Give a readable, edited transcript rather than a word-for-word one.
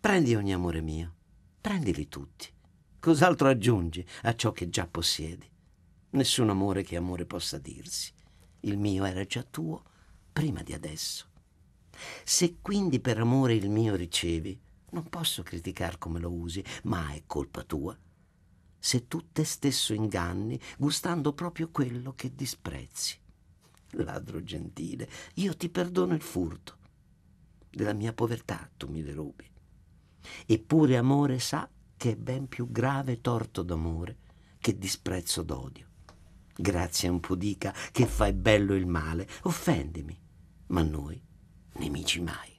Prendi ogni amore mio, prendili tutti. Cos'altro aggiungi a ciò che già possiedi? Nessun amore che amore possa dirsi. Il mio era già tuo prima di adesso. Se quindi per amore il mio ricevi, non posso criticar come lo usi, ma è colpa tua. Se tu te stesso inganni, gustando proprio quello che disprezzi. Ladro gentile, io ti perdono il furto. Della mia povertà tu mi derubi. Eppure amore sa che è ben più grave torto d'amore che disprezzo d'odio. Grazia impudica che fai bello il male, offendimi, ma noi nemici mai.